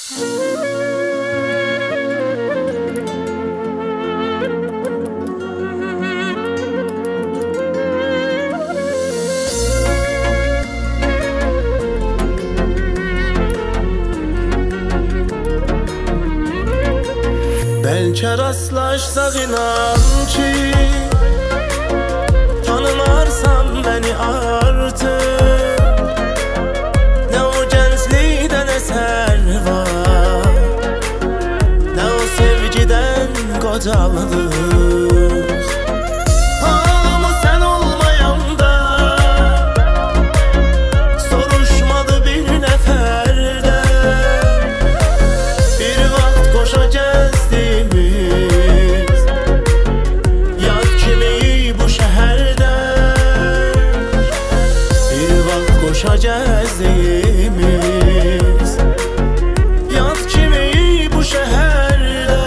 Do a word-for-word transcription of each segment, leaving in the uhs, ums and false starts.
Bəlkə rastlaşsaq inan ki, tanımarsan məni artıq. Nə o gənclikdən əsər var, nə o sevgidən qocalıq. Amma sən olmayanda soruşmadı bir nəfərdə. Bir vaxt qoşa gəzdiyimiz yad kimi bu şəhərdə. Bir vaxt qoşa gəzdiyimiz yad kimi bu şəhərdə.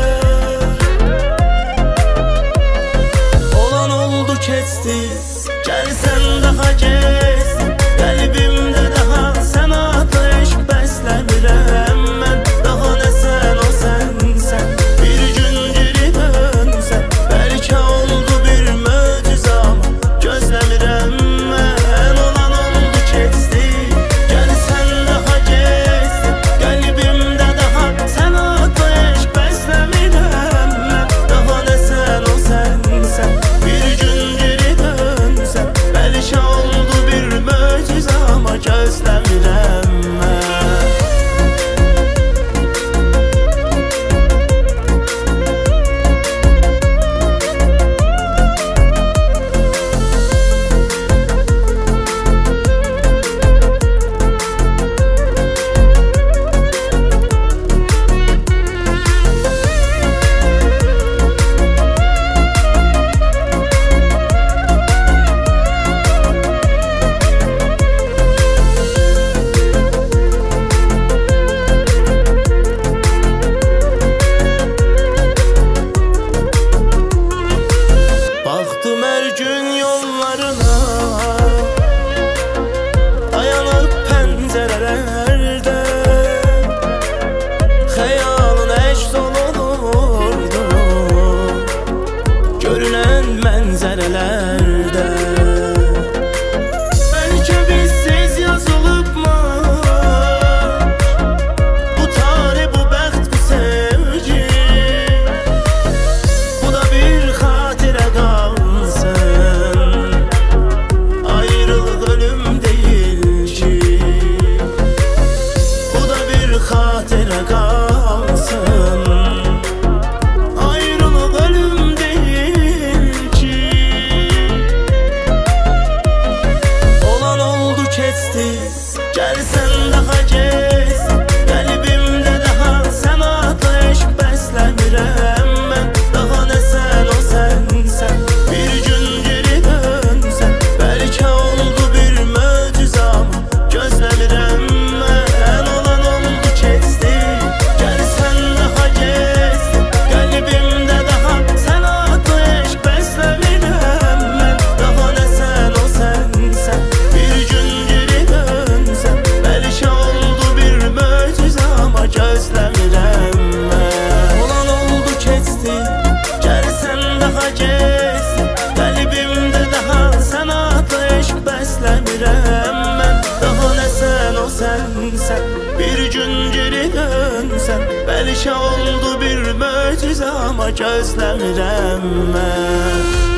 Olan oldu keçdi, gəlsən daha gez. Qəlbimdə daha sən adlı eşq bəsləmirəm mən. Daha nə sən o sənsən, bir gün geri dönsən. Bəlkə oldu bir möcüzə amma gözləmirəm mən. Olan oldu keçdi, gəlsən daha gez. Qəlbimdə daha sən adlı eşq bəsləmirəm mən. Daha nə sən o sənsən, bir gün geri dönsən. Bəlkə oldu bir möcüzə amma gözləmirəm mən. Baxdım hər gün yollarına, dayanıb pəncərələrdə. Xəyalın əks olunurdu görünən mənzərələrdə. Bəlkə bizsiz yazılıbmı bu tarih, bu bəxt, bu sevgi. Bu da bir xatirə qalsın, ayrılıq ölüm deyil ki. Bu da bir xatirə qalsın, ayrılıq ölüm deyil ki. Olan oldu keçdi, gəlsən daha gez. Qəlbimdə daha sən adlı eşq bəsləmirəm mən. Daha nə sən o sənsən, bir gün geri dönsən. Bəlkə oldu bir möcüzə amma gözləmirəm mən. Olan oldu keçdi, gəlsən daha gez. Qəlbimdə daha sən adlı eşq bəsləmirəm mən. Daha nə sən o sənsən, bir gün geri dönsən. Bəlkə oldu bir möcüzə amma gözləmirəm mən. Olan oldu keçdi, gəlsən daha gez. Qəlbimdə daha sən adlı eşq bəsləmirəm mən. Daha nə sən o sənsən, bir gün geri dönsən. Bəlkə oldu bir möcüzə amma gözləmirəm mən.